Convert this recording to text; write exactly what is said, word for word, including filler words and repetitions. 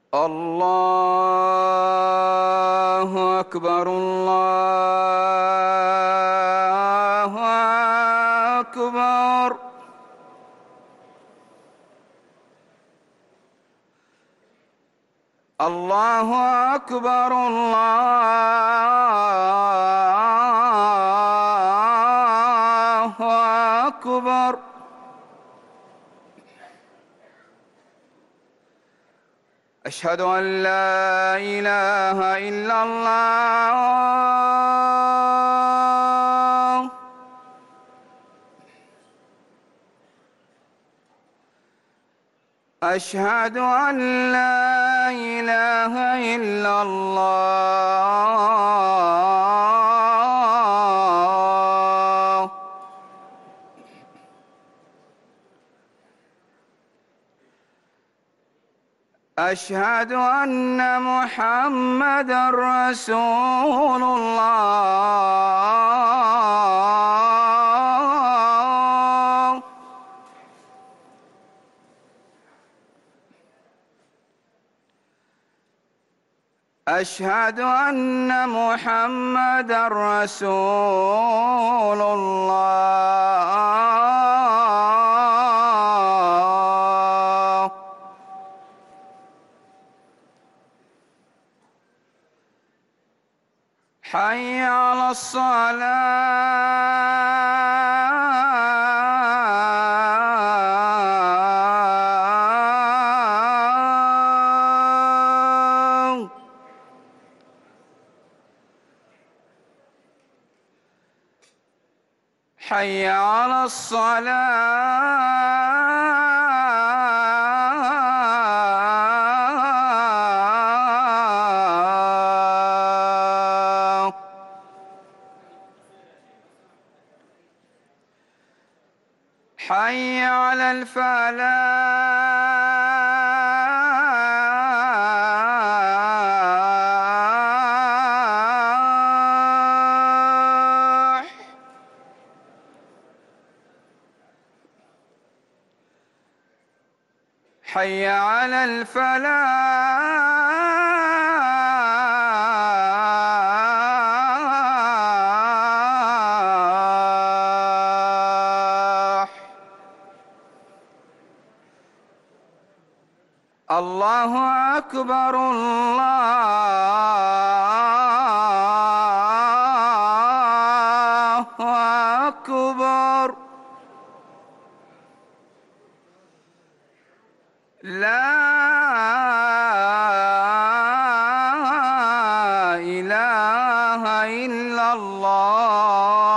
الله أكبر الله أكبر. الله أكبر الله أكبر. أشهد أن لا إله إلا الله. أشهد أن لا إله إلا الله. أشهد أن محمدًا رسول الله. أشهد أن محمدًا رسول الله. حي على الصلاة. حي على الصلاة. حي على الفلاح. حي على الفلاح. الله أكبر الله أكبر. لا إله إلا الله.